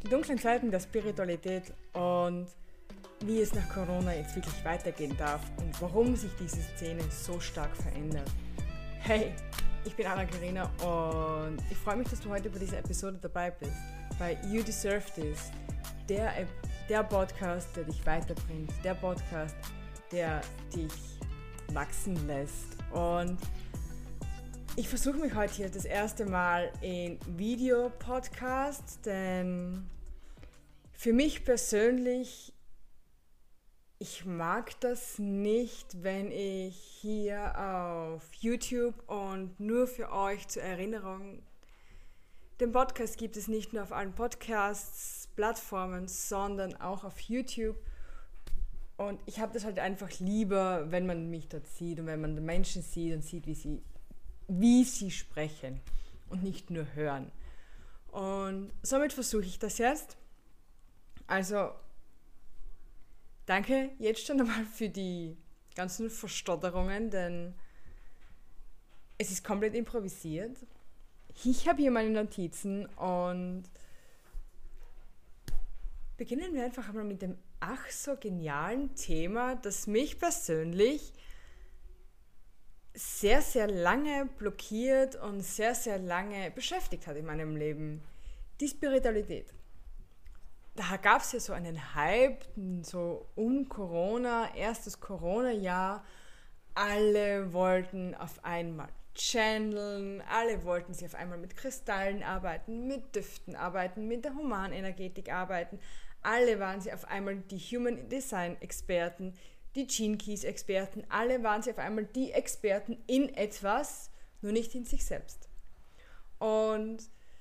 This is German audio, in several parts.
Die dunklen Seiten der Spiritualität und wie es nach Corona jetzt wirklich weitergehen darf und warum sich diese Szene so stark verändert. Hey, ich bin Anna-Karina und ich freue mich, dass du heute bei dieser Episode dabei bist, bei You Deserve This, der Podcast, der dich weiterbringt, der Podcast, der dich wachsen lässt. Und ich versuche mich heute hier das erste Mal in Videopodcast, denn für mich persönlich, ich mag das nicht, wenn ich hier auf YouTube und nur für euch zur Erinnerung, den Podcast gibt es nicht nur auf allen Podcasts-Plattformen, sondern auch auf YouTube. Und ich habe das halt einfach lieber, wenn man mich dort sieht und wenn man die Menschen sieht und sieht, wie sie sprechen und nicht nur hören. Und somit versuche ich das jetzt. Also, danke jetzt schon einmal für die ganzen Verstotterungen, denn es ist komplett improvisiert. Ich habe hier meine Notizen und beginnen wir einfach mal mit dem ach so genialen Thema, das mich persönlich sehr, sehr lange blockiert und sehr, sehr lange beschäftigt hat in meinem Leben. Die Spiritualität. Da gab es ja so einen Hype, so um Corona, erstes Corona-Jahr. Alle wollten auf einmal channeln, alle wollten sich auf einmal mit Kristallen arbeiten, mit Düften arbeiten, mit der Humanenergetik arbeiten. Alle waren sie auf einmal die Human Design Experten, die Gene Keys Experten, alle waren sie auf einmal die Experten in etwas, nur nicht in sich selbst. Und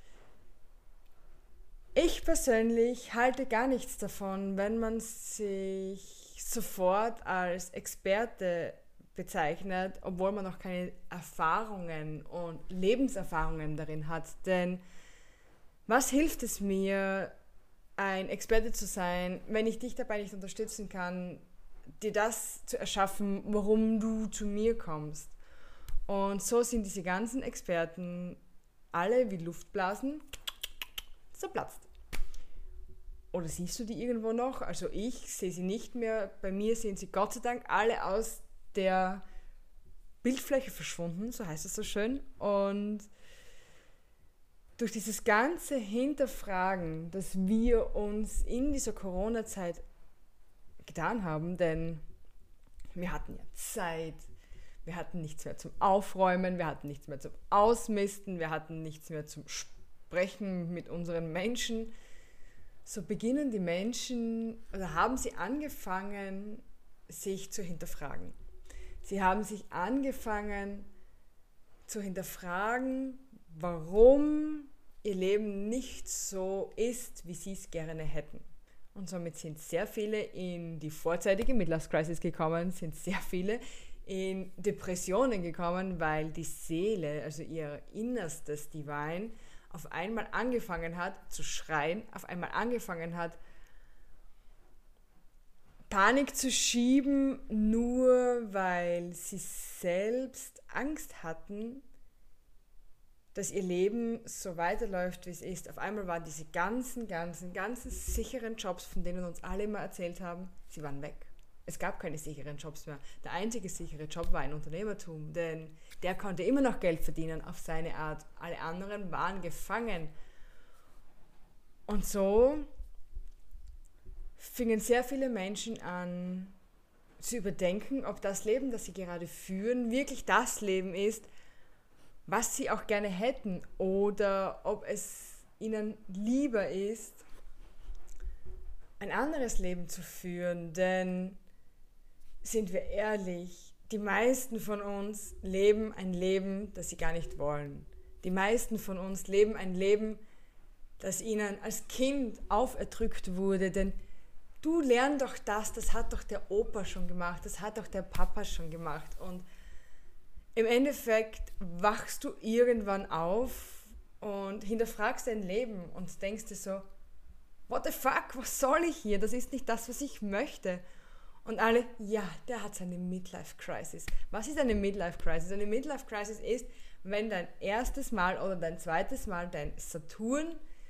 ich persönlich halte gar nichts davon, wenn man sich sofort als Experte bezeichnet, obwohl man noch keine Erfahrungen und Lebenserfahrungen darin hat. Denn was hilft es mir, ein Experte zu sein, wenn ich dich dabei nicht unterstützen kann, dir das zu erschaffen, warum du zu mir kommst? Und so sind diese ganzen Experten alle wie Luftblasen zerplatzt. Oder siehst du die irgendwo noch? Also ich sehe sie nicht mehr. Bei mir sind sie Gott sei Dank alle aus der Bildfläche verschwunden, so heißt es so schön. Und durch dieses ganze Hinterfragen, das wir uns in dieser Corona-Zeit getan haben, denn wir hatten ja Zeit, wir hatten nichts mehr zum Aufräumen, wir hatten nichts mehr zum Ausmisten, wir hatten nichts mehr zum Sprechen mit unseren Menschen. So beginnen die Menschen, oder haben sie angefangen, sich zu hinterfragen. Sie haben sich angefangen zu hinterfragen, warum ihr Leben nicht so ist, wie sie es gerne hätten. Und somit sind sehr viele in die vorzeitige Midlife-Crisis gekommen, sind sehr viele in Depressionen gekommen, weil die Seele, also ihr innerstes Divine, auf einmal angefangen hat zu schreien, auf einmal angefangen hat, Panik zu schieben, nur weil sie selbst Angst hatten, dass ihr Leben so weiterläuft, wie es ist. Auf einmal waren diese ganzen sicheren Jobs, von denen uns alle immer erzählt haben, sie waren weg. Es gab keine sicheren Jobs mehr. Der einzige sichere Job war ein Unternehmertum, denn der konnte immer noch Geld verdienen auf seine Art. Alle anderen waren gefangen. Und so fingen sehr viele Menschen an zu überdenken, ob das Leben, das sie gerade führen, wirklich das Leben ist, was sie auch gerne hätten, oder ob es ihnen lieber ist, ein anderes Leben zu führen. Denn, sind wir ehrlich, die meisten von uns leben ein Leben, das sie gar nicht wollen. Die meisten von uns leben ein Leben, das ihnen als Kind auferdrückt wurde, denn du lern doch das hat doch der Opa schon gemacht, das hat doch der Papa schon gemacht. Und im Endeffekt wachst du irgendwann auf und hinterfragst dein Leben und denkst dir so, what the fuck, was soll ich hier? Das ist nicht das, was ich möchte. Und alle, ja, der hat seine Midlife-Crisis. Was ist eine Midlife-Crisis? Eine Midlife-Crisis ist, wenn dein erstes Mal oder dein zweites Mal dein Saturn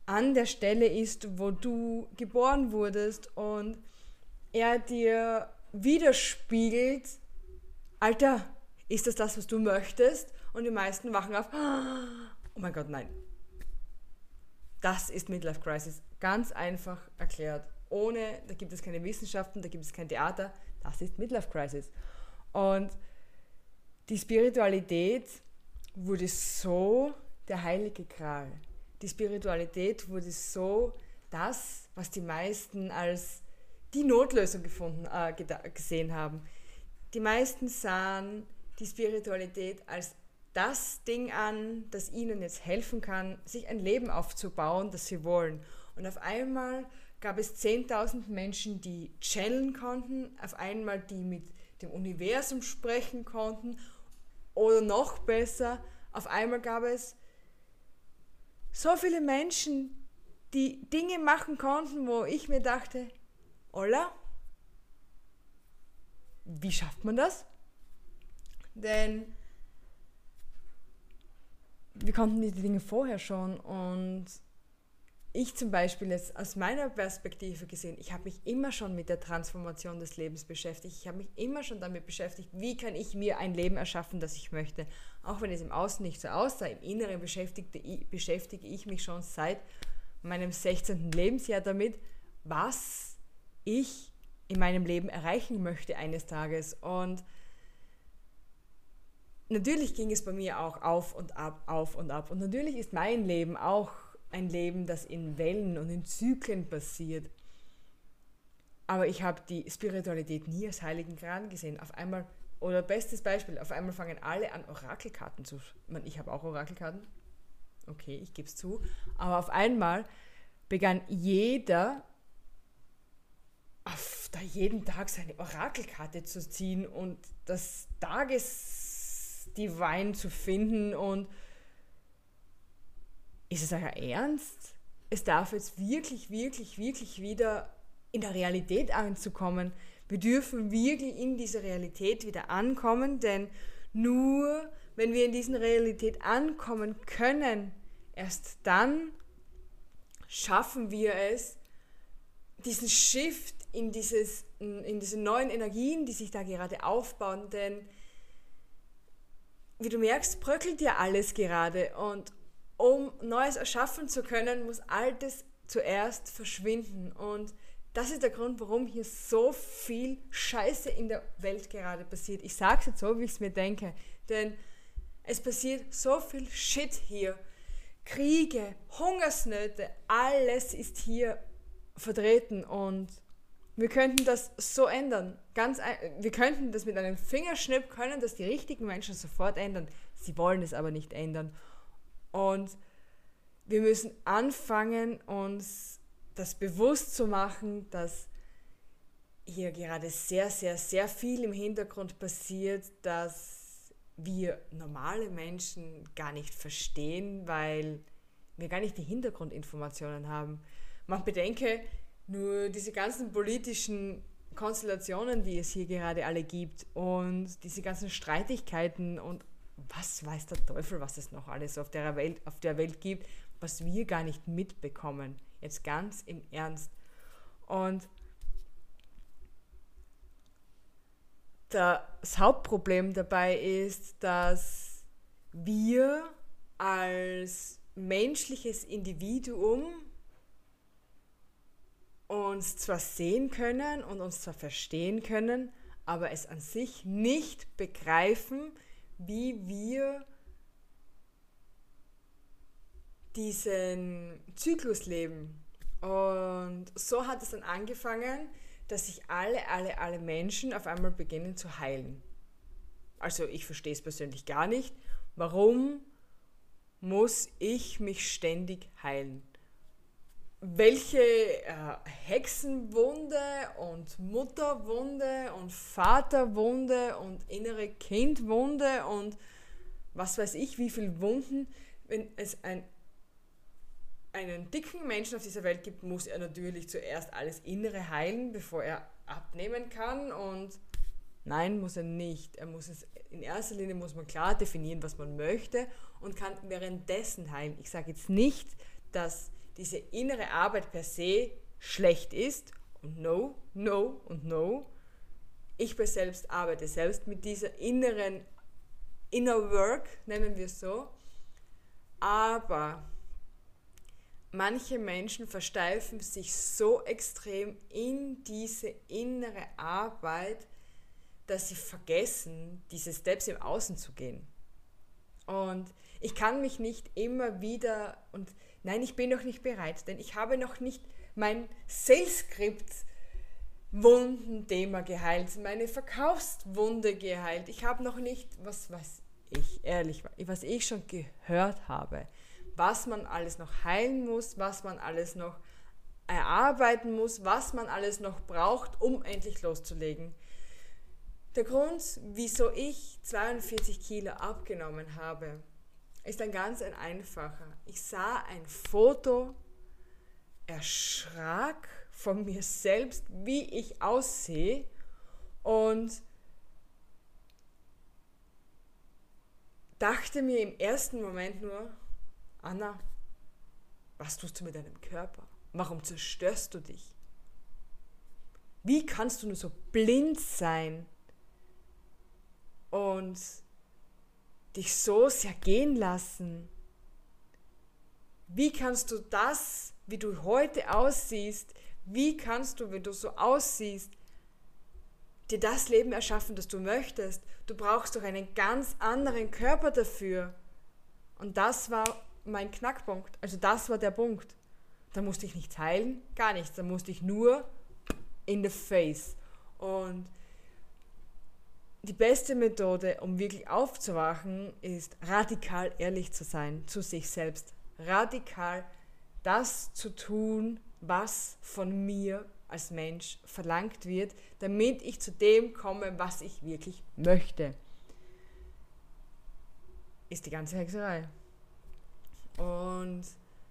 an der Stelle ist, wo du geboren wurdest und er dir widerspiegelt, Alter, ist das, was du möchtest? Und die meisten wachen auf, oh mein Gott, nein. Das ist Midlife Crisis. Ganz einfach erklärt. Da gibt es keine Wissenschaften, da gibt es kein Theater. Das ist Midlife Crisis. Und die Spiritualität wurde so der heilige Gral. Die Spiritualität wurde so das, was die meisten als die Notlösung gesehen haben. Die meisten sahen die Spiritualität als das Ding an, das ihnen jetzt helfen kann, sich ein Leben aufzubauen, das sie wollen. Und auf einmal gab es 10.000 Menschen, die channeln konnten, auf einmal die mit dem Universum sprechen konnten oder noch besser, auf einmal gab es so viele Menschen, die Dinge machen konnten, wo ich mir dachte, Olla, wie schafft man das? Denn wir konnten diese Dinge vorher schon und ich zum Beispiel jetzt aus meiner Perspektive gesehen, ich habe mich immer schon mit der Transformation des Lebens beschäftigt. Ich habe mich immer schon damit beschäftigt, wie kann ich mir ein Leben erschaffen, das ich möchte. Auch wenn es im Außen nicht so aussah, im Inneren beschäftige ich mich schon seit meinem 16. Lebensjahr damit, was ich in meinem Leben erreichen möchte eines Tages. Und natürlich ging es bei mir auch auf und ab, auf und ab. Und natürlich ist mein Leben auch ein Leben, das in Wellen und in Zyklen passiert. Aber ich habe die Spiritualität nie als heiligen Gral gesehen. Auf einmal, oder bestes Beispiel, auf einmal fangen alle an, Orakelkarten zu... Ich habe auch Orakelkarten. Okay, ich gebe es zu. Aber auf einmal begann jeder, da jeden Tag seine Orakelkarte zu ziehen und das Tagesdivine zu finden und ist es euer Ernst? Es darf jetzt wirklich, wirklich, wirklich wieder in der Realität anzukommen. Wir dürfen wirklich in dieser Realität wieder ankommen, denn nur wenn wir in dieser Realität ankommen können, erst dann schaffen wir es, diesen Shift in diese neuen Energien, die sich da gerade aufbauen, denn wie du merkst, bröckelt ja alles gerade und um Neues erschaffen zu können, muss Altes zuerst verschwinden. Und das ist der Grund, warum hier so viel Scheiße in der Welt gerade passiert. Ich sage es jetzt so, wie ich es mir denke. Denn es passiert so viel Shit hier. Kriege, Hungersnöte, alles ist hier vertreten. Und wir könnten das so ändern. Wir könnten das mit einem Fingerschnipp, können das die richtigen Menschen sofort ändern. Sie wollen es aber nicht ändern. Und wir müssen anfangen, uns das bewusst zu machen, dass hier gerade sehr, sehr, sehr viel im Hintergrund passiert, dass wir normale Menschen gar nicht verstehen, weil wir gar nicht die Hintergrundinformationen haben. Man bedenke nur diese ganzen politischen Konstellationen, die es hier gerade alle gibt und diese ganzen Streitigkeiten und was weiß der Teufel, was es noch alles auf der Welt gibt, was wir gar nicht mitbekommen. Jetzt ganz im Ernst. Und das Hauptproblem dabei ist, dass wir als menschliches Individuum uns zwar sehen können und uns zwar verstehen können, aber es an sich nicht begreifen, wie wir diesen Zyklus leben. Und so hat es dann angefangen, dass sich alle Menschen auf einmal beginnen zu heilen. Also ich verstehe es persönlich gar nicht. Warum muss ich mich ständig heilen? Welche Hexenwunde und Mutterwunde und Vaterwunde und innere Kindwunde und was weiß ich, wie viele Wunden, wenn es einen dicken Menschen auf dieser Welt gibt, muss er natürlich zuerst alles Innere heilen, bevor er abnehmen kann und nein, muss er nicht. In erster Linie muss man klar definieren, was man möchte und kann währenddessen heilen. Ich sage jetzt nicht, dass diese innere Arbeit per se schlecht ist und no. Ich selbst arbeite selbst mit dieser Inner Work, nennen wir es so. Aber manche Menschen versteifen sich so extrem in diese innere Arbeit, dass sie vergessen, diese Steps im Außen zu gehen. Und ich kann mich nicht immer wieder, und nein, ich bin noch nicht bereit, denn ich habe noch nicht mein Sales-Script-Wundenthema geheilt, meine Verkaufswunde geheilt. Ich habe noch nicht, was ich schon gehört habe, was man alles noch heilen muss, was man alles noch erarbeiten muss, was man alles noch braucht, um endlich loszulegen. Der Grund, wieso ich 42 Kilo abgenommen habe, ist ein einfacher. Ich sah ein Foto, erschrak von mir selbst, wie ich aussehe, und dachte mir im ersten Moment nur, Anna, was tust du mit deinem Körper? Warum zerstörst du dich? Wie kannst du nur so blind sein und dich so sehr gehen lassen? Wie kannst du das, wie du heute aussiehst, wie kannst du, wenn du so aussiehst, dir das Leben erschaffen, das du möchtest? Du brauchst doch einen ganz anderen Körper dafür. Und das war mein Knackpunkt. Also das war der Punkt. Da musste ich nichts heilen, gar nichts. Da musste ich nur in the face. Und die beste Methode, um wirklich aufzuwachen, ist radikal ehrlich zu sein zu sich selbst. Radikal das zu tun, was von mir als Mensch verlangt wird, damit ich zu dem komme, was ich wirklich möchte. Ist die ganze Hexerei. Und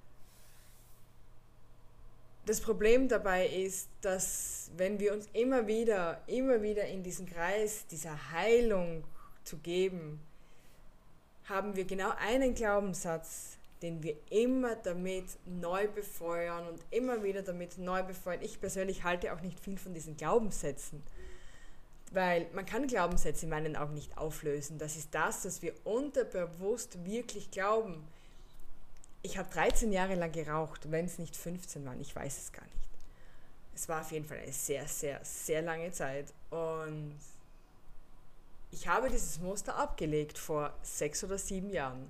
das Problem dabei ist, dass wenn wir uns immer wieder in diesen Kreis dieser Heilung zu geben, haben wir genau einen Glaubenssatz, den wir immer damit neu befeuern und immer wieder damit neu befeuern. Ich persönlich halte auch nicht viel von diesen Glaubenssätzen, weil man kann Glaubenssätze in meinen Augen nicht auflösen. Das ist das, was wir unterbewusst wirklich glauben. Ich habe 13 Jahre lang geraucht, wenn es nicht 15 waren, ich weiß es gar nicht. Es war auf jeden Fall eine sehr, sehr, sehr lange Zeit und ich habe dieses Muster abgelegt vor 6 oder 7 Jahren.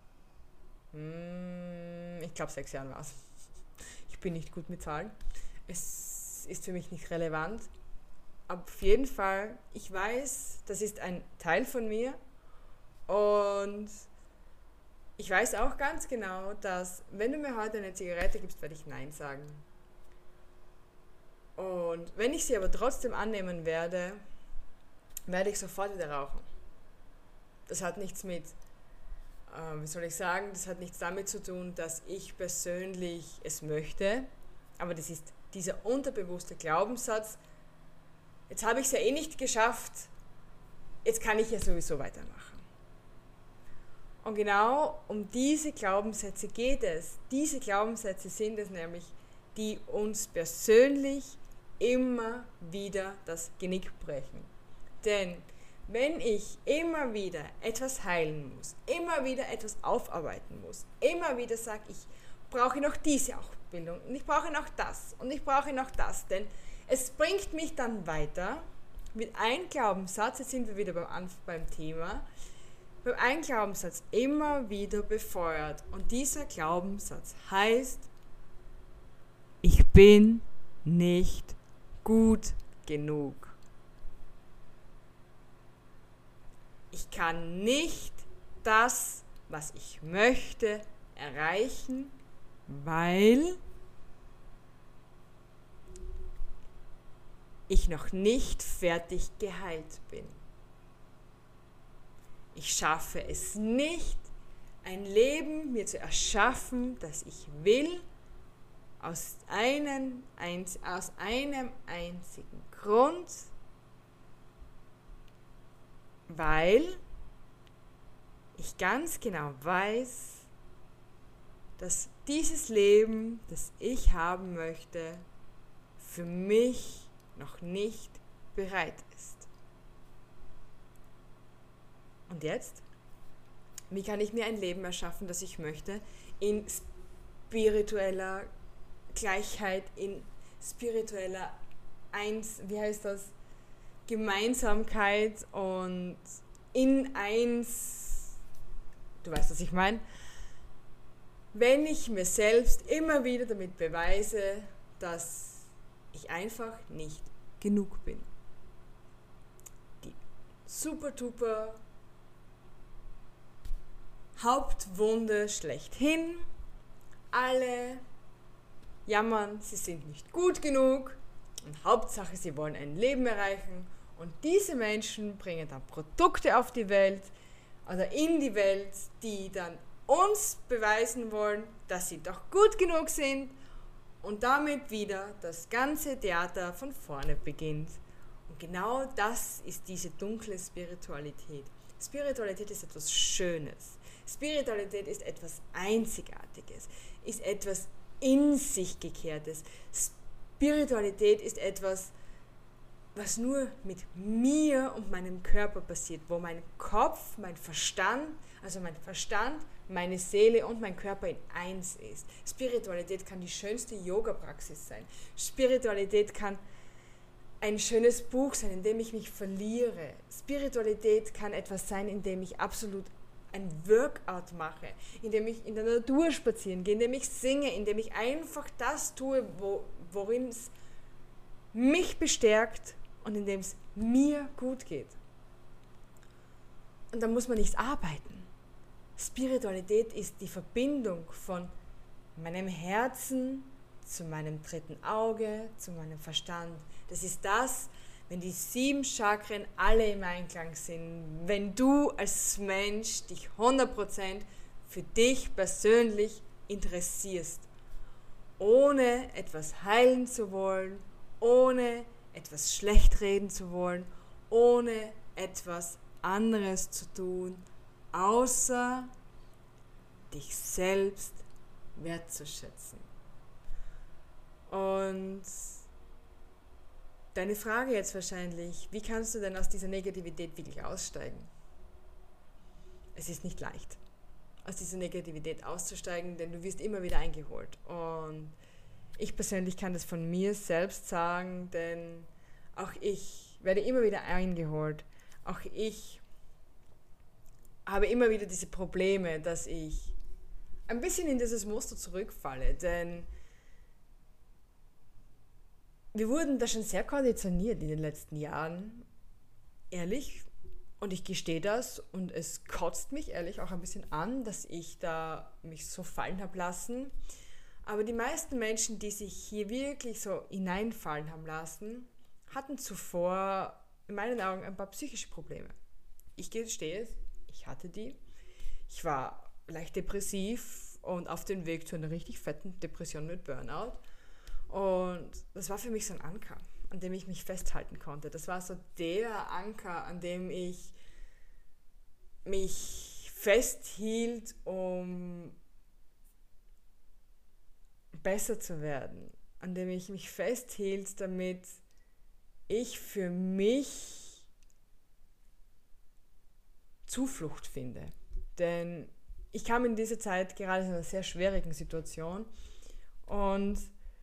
Ich glaube 6 Jahren war es. Ich bin nicht gut mit Zahlen. Es ist für mich nicht relevant. Aber auf jeden Fall, ich weiß, das ist ein Teil von mir und ich weiß auch ganz genau, dass wenn du mir heute eine Zigarette gibst, werde ich Nein sagen. Und wenn ich sie aber trotzdem annehmen werde, werde ich sofort wieder rauchen. Das hat nichts mit, das hat nichts damit zu tun, dass ich persönlich es möchte, aber das ist dieser unterbewusste Glaubenssatz, jetzt habe ich es ja eh nicht geschafft, jetzt kann ich ja sowieso weitermachen. Und genau um diese Glaubenssätze geht es. Diese Glaubenssätze sind es nämlich, die uns persönlich immer wieder das Genick brechen. Denn wenn ich immer wieder etwas heilen muss, immer wieder etwas aufarbeiten muss, immer wieder sage, ich brauche noch diese Ausbildung und ich brauche noch das und ich brauche noch das, denn es bringt mich dann weiter mit einem Glaubenssatz, jetzt sind wir wieder beim Thema, beim einen Glaubenssatz immer wieder befeuert. Und dieser Glaubenssatz heißt, ich bin nicht gut genug. Ich kann nicht das, was ich möchte, erreichen, weil ich noch nicht fertig geheilt bin. Ich schaffe es nicht, ein Leben mir zu erschaffen, das ich will, aus einem einzigen Grund, weil ich ganz genau weiß, dass dieses Leben, das ich haben möchte, für mich noch nicht bereit ist. Und jetzt? Wie kann ich mir ein Leben erschaffen, das ich möchte, in spiritueller Gleichheit, in spiritueller Gemeinsamkeit und in eins, du weißt, was ich meine, wenn ich mir selbst immer wieder damit beweise, dass ich einfach nicht genug bin. Die super Hauptwunde schlechthin. Alle jammern, sie sind nicht gut genug und Hauptsache, sie wollen ein Leben erreichen. Und diese Menschen bringen dann Produkte auf die Welt oder in die Welt, die dann uns beweisen wollen, dass sie doch gut genug sind und damit wieder das ganze Theater von vorne beginnt. Und genau das ist diese dunkle Spiritualität. Spiritualität ist etwas Schönes. Spiritualität ist etwas Einzigartiges, ist etwas in sich Gekehrtes. Spiritualität ist etwas, was nur mit mir und meinem Körper passiert, wo mein Kopf, mein Verstand, meine Seele und mein Körper in eins ist. Spiritualität kann die schönste Yoga-Praxis sein. Spiritualität kann ein schönes Buch sein, in dem ich mich verliere. Spiritualität kann etwas sein, in dem ich absolut ein Workout mache, in dem ich in der Natur spazieren gehe, in dem ich singe, in dem ich einfach das tue, worin es mich bestärkt und in dem es mir gut geht. Und da muss man nichts arbeiten. Spiritualität ist die Verbindung von meinem Herzen zu meinem dritten Auge, zu meinem Verstand. Das ist das, wenn die 7 Chakren alle im Einklang sind, wenn du als Mensch dich 100% für dich persönlich interessierst, ohne etwas heilen zu wollen, ohne etwas schlecht reden zu wollen, ohne etwas anderes zu tun, außer dich selbst wertzuschätzen. Und deine Frage jetzt wahrscheinlich, wie kannst du denn aus dieser Negativität wirklich aussteigen? Es ist nicht leicht, aus dieser Negativität auszusteigen, denn du wirst immer wieder eingeholt. Und ich persönlich kann das von mir selbst sagen, denn auch ich werde immer wieder eingeholt. Auch ich habe immer wieder diese Probleme, dass ich ein bisschen in dieses Muster zurückfalle, denn wir wurden da schon sehr konditioniert in den letzten Jahren, ehrlich, und ich gestehe das und es kotzt mich ehrlich auch ein bisschen an, dass ich da mich so fallen habe lassen. Aber die meisten Menschen, die sich hier wirklich so hineinfallen haben lassen, hatten zuvor in meinen Augen ein paar psychische Probleme. Ich gestehe es, ich hatte die. Ich war leicht depressiv und auf dem Weg zu einer richtig fetten Depression mit Burnout. Und das war für mich so ein Anker, an dem ich mich festhalten konnte. Das war so der Anker, an dem ich mich festhielt, um besser zu werden. An dem ich mich festhielt, damit ich für mich Zuflucht finde. Denn ich kam in dieser Zeit gerade in einer sehr schwierigen Situation und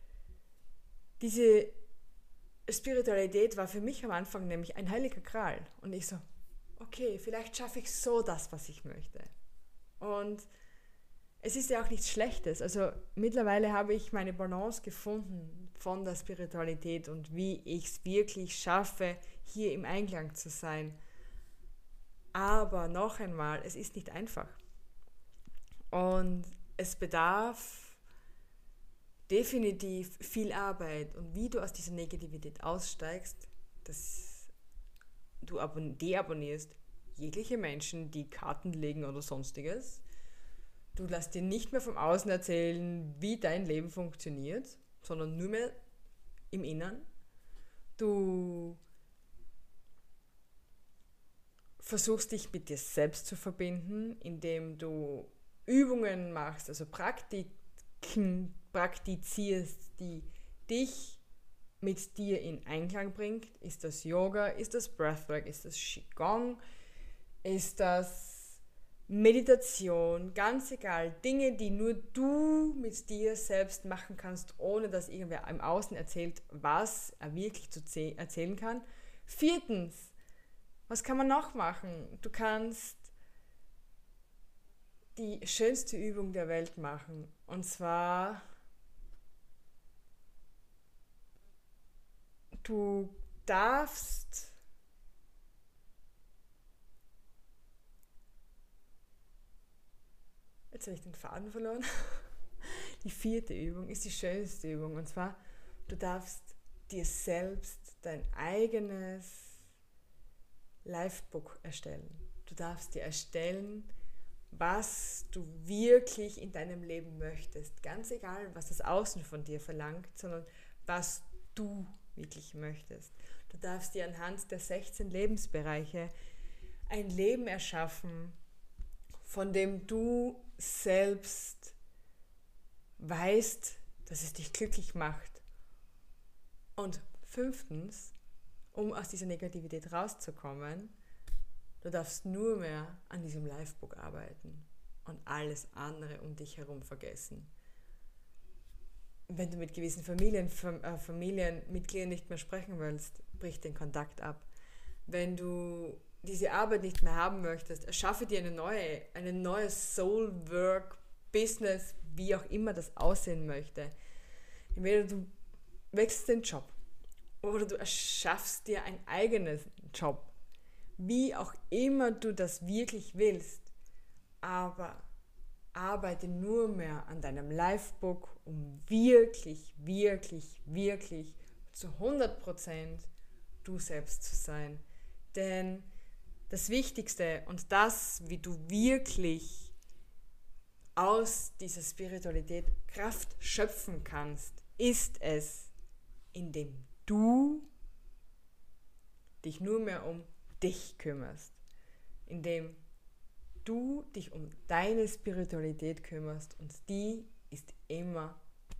diese Spiritualität war für mich am Anfang nämlich ein heiliger Gral. Und ich so, okay, vielleicht schaffe ich so das, was ich möchte. Und es ist ja auch nichts Schlechtes. Also mittlerweile habe ich meine Balance gefunden von der Spiritualität und wie ich es wirklich schaffe, hier im Einklang zu sein. Aber noch einmal, es ist nicht einfach. Und es bedarf definitiv viel Arbeit. Und wie du aus dieser Negativität aussteigst, dass du deabonnierst jegliche Menschen, die Karten legen oder sonstiges. Du lässt dir nicht mehr vom Außen erzählen, wie dein Leben funktioniert, sondern nur mehr im Innern. Du versuchst dich mit dir selbst zu verbinden, indem du Übungen machst, also Praktiken praktizierst, die dich mit dir in Einklang bringt, ist das Yoga, ist das Breathwork, ist das Qigong, ist das Meditation, ganz egal, Dinge, die nur du mit dir selbst machen kannst, ohne dass irgendwer im Außen erzählt, was er wirklich erzählen kann. 4. Was kann man noch machen? Du kannst die schönste Übung der Welt machen, und zwar du darfst jetzt habe ich den Faden verloren. Die 4. Übung ist die schönste Übung, und zwar du darfst dir selbst dein eigenes Livebook erstellen. Du darfst dir erstellen, was du wirklich in deinem Leben möchtest. Ganz egal, was das Außen von dir verlangt, sondern was du wirklich möchtest. Du darfst dir anhand der 16 Lebensbereiche ein Leben erschaffen, von dem du selbst weißt, dass es dich glücklich macht. Und 5. Um aus dieser Negativität rauszukommen, du darfst nur mehr an diesem Livebook arbeiten und alles andere um dich herum vergessen. Wenn du mit gewissen Familienmitgliedern nicht mehr sprechen willst, brich den Kontakt ab. Wenn du diese Arbeit nicht mehr haben möchtest, erschaffe dir eine neue Soul-Work, Business, wie auch immer das aussehen möchte. Entweder du wechselst den Job oder du erschaffst dir einen eigenen Job. Wie auch immer du das wirklich willst, aber arbeite nur mehr an deinem Livebook, um wirklich, wirklich, wirklich zu 100% du selbst zu sein. Denn das Wichtigste und das, wie du wirklich aus dieser Spiritualität Kraft schöpfen kannst, ist es, indem du dich nur mehr um dich kümmerst, indem du dich um deine Spiritualität kümmerst, und die ist immer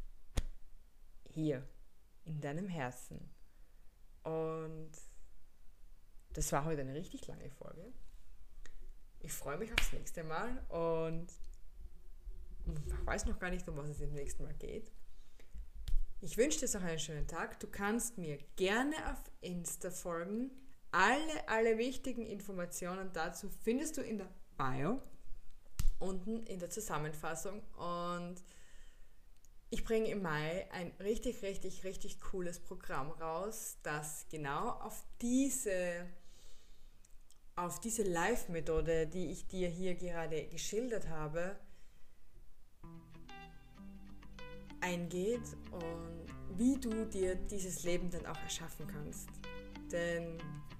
hier in deinem Herzen. Und das war heute eine richtig lange Folge. Ich freue mich aufs nächste Mal und ich weiß noch gar nicht, um was es im nächsten Mal geht. Ich wünsche dir noch einen schönen Tag. Du kannst mir gerne auf Insta folgen. Alle wichtigen Informationen dazu findest du in der Bio, unten in der Zusammenfassung, und ich bringe im Mai ein richtig, richtig, richtig cooles Programm raus, das genau auf diese Live-Methode, die ich dir hier gerade geschildert habe, eingeht und wie du dir dieses Leben dann auch erschaffen kannst. Denn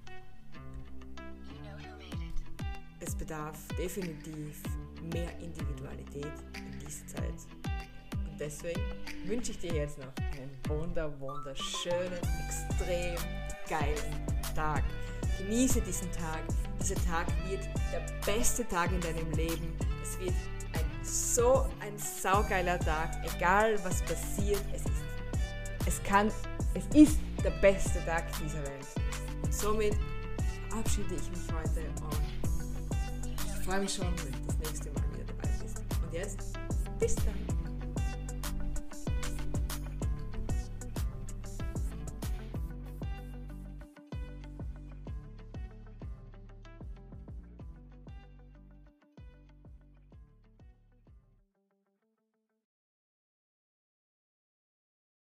es bedarf definitiv mehr Individualität in dieser Zeit. Und deswegen wünsche ich dir jetzt noch einen wunderschönen, extrem geilen Tag. Genieße diesen Tag. Dieser Tag wird der beste Tag in deinem Leben. Es wird ein saugeiler Tag, egal was passiert. Es ist der beste Tag dieser Welt. Und somit verabschiede ich mich heute und ich freue mich schon, wenn du das nächste Mal wieder dabei bist. Und jetzt, bis dann!